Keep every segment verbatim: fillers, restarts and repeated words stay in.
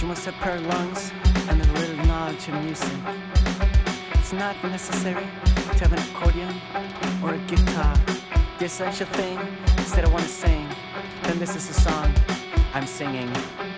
must have pure lungs and a little knowledge of music. It's not necessary to have an accordion or a guitar. The essential thing is that I want to sing. Then this is the song I'm singing.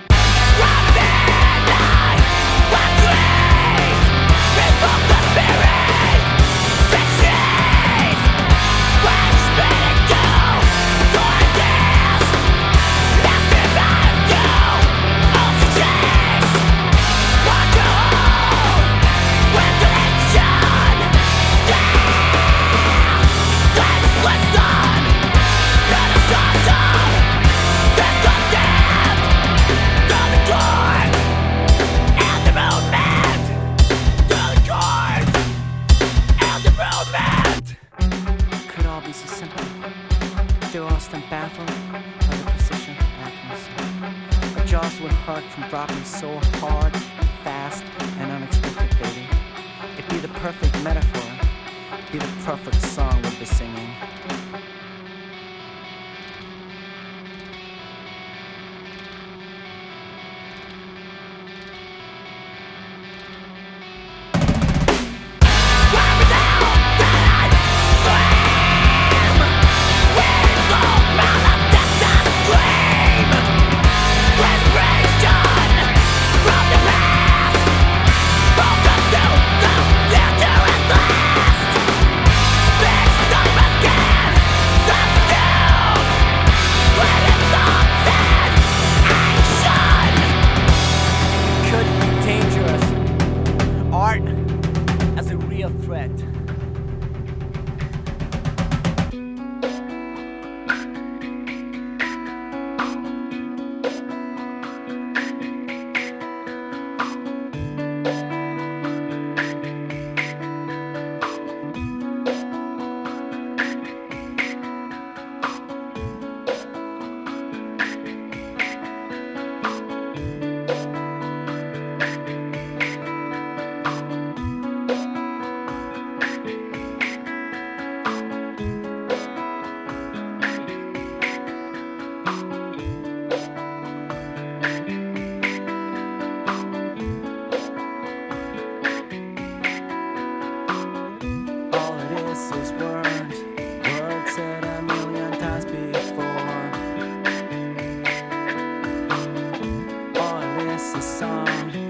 So simple, they're lost and baffled by the precision of accuracy. Our jaws were hurt from dropping so hard, fast, and unexpected, baby. It'd be the perfect metaphor, be the perfect song we'd be singing. As a real threat. Those words, words said a million times before. All this is song.